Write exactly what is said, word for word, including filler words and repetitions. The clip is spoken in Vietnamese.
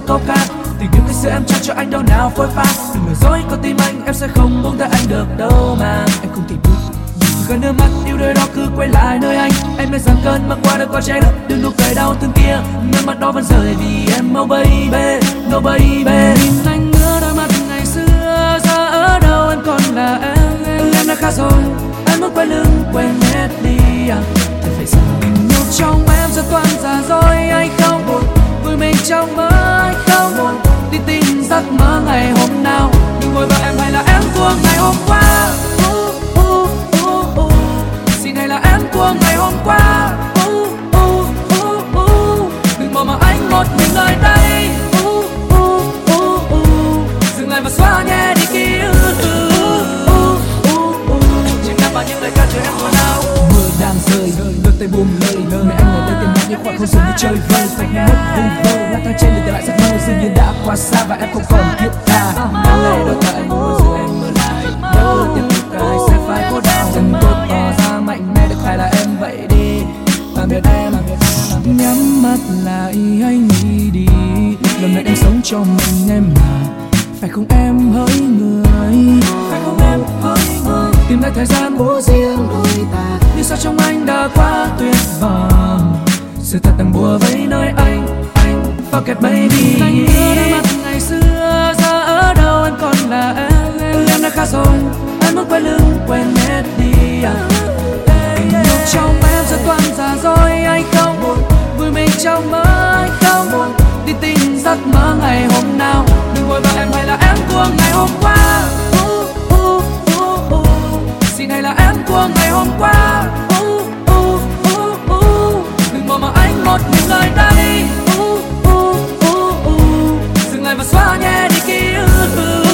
câu ca. Tình yêu ngày xưa em trao cho anh đâu nào phôi pha. Đừng lừa dối con tim anh, em sẽ không buông tay anh được đâu mà. Em không thể bước gần nước mắt yêu đời đó cứ quay lại nơi anh. Em biết rằng cơn mưa qua đã có trái đất, đừng nụ cười đau thương kia nước mắt đó vẫn rơi vì em. Oh baby, no baby. Nhìn anh ngỡ đôi mắt ngày xưa, giờ ở đâu em còn là em. Em đã khác rồi, em muốn quay lưng quên hết đi à. Thật phải sao tình yêu trong em giờ toàn giả dối. Anh không buồn vui mình trong mơ, anh không buồn đi tìm giấc mơ ngày hôm nào. Đừng ngồi vào em hay là em của ngày hôm qua. uh, uh, uh, uh. Xin hay là em của ngày hôm qua. uh, uh, uh, uh. Đừng bỏ mà anh một mình nơi đây. uh, uh, uh, uh. Dừng lại và xóa nhẹ đi ký ức. uh, uh, uh, uh. Chỉ nằm vào những lời ca chờ em mùa nào. Mưa đang rơi, đôi tay buông lời. Mẹ anh ở đây tìm mắt những khoảng không dừng như chơi vơi. Phải mất vùng vơ, lang thang trên đường tìm lại giấc mơ. Dường như đã quá xa và em không còn thiết tha. Đang lẽ đôi tay anh muốn giữ em mơ lại. Nhớ tiếp tục đời sẽ phải cố đau. Dần bước tỏ ra mạnh mẽ được hay là em vậy đi. Tạm biệt em, nhắm mắt lại hãy nghĩ đi. Lần này em sống cho mình em mà. Phải không em hỡi người, phải không em hỡi người. Tìm lại thời gian bố riêng đôi ta. Như sao trong anh đã quá tuyệt vời. Sự thật đang bùa vây nơi anh, anh forget baby. Anh nhớ đôi mắt ngày xưa, giờ ở đâu em còn là em. Em đã khác rồi, em muốn quay lưng quên hết đi à. Tình yêu trong em giờ toàn giả dối. Anh không buồn vui mình trong mơ, anh không buồn đi tìm giấc mơ ngày hôm nào. Đừng ngồi vào em hay là em của ngày hôm qua. uh, uh, uh, uh. Xin hay là em của ngày hôm qua. uh, uh, uh, uh. Đừng bỏ mà anh một mình nơi đây. uh, uh, uh, uh. Dừng lại và xóa nhẹ đi ký ức.